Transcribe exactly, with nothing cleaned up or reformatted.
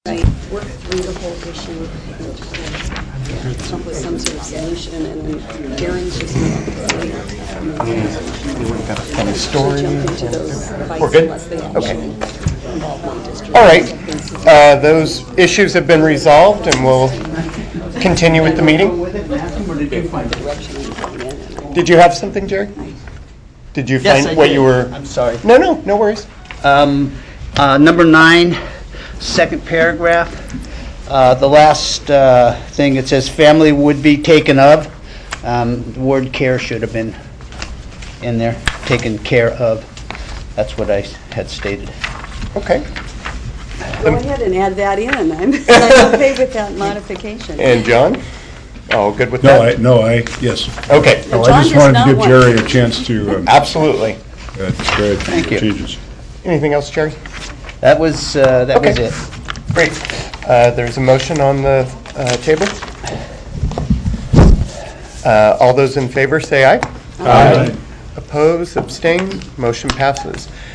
I worked through the whole issue and just uh, come up with some sort of solution, and then Darren's just going Got a funny story. jump into those fights We're good? unless they actually Okay. involve my district. All right. Uh, those issues have been resolved, and we'll continue with the meeting. Did you have something, Jerry? Did you Yes, find I what did. you were? I'm sorry. No, no, no worries. Um, uh, Number nine, second paragraph, uh, the last uh, thing, it says family would be taken of. Um, The word care should have been in there, taken care of. That's what I had stated. Okay. Go ahead and add that in, and I'm I'm okay with that modification. And John? Oh, good with No, I, that? no, I, yes. Okay. No, John I just does wanted not to give want- Jerry a chance to um, Absolutely. uh, describe Thank you. the changes. Anything else, Jerry? That was, uh, that was Okay. it. Great. Uh, There's a motion on the uh, table. Uh, All those in favor, say aye. Aye. Oppose, abstain, motion passes.